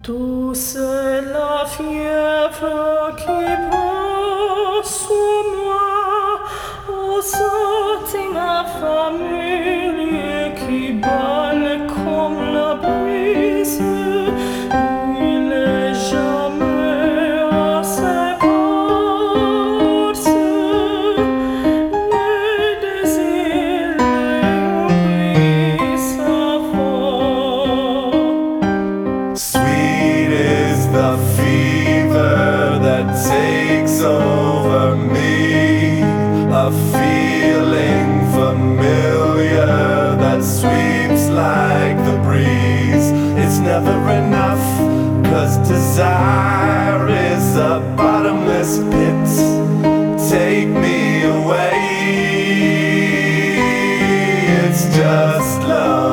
Douce est la fièvre qui passe sur moi, ô sentima familier qui balle comme la brise. Il est jamais assez force, le désir lui sa Sweet is the fever that takes over me, a feeling familiar that sweeps like the breeze. It's never enough, 'cause desire is a bottomless pit. Take me away, it's just love.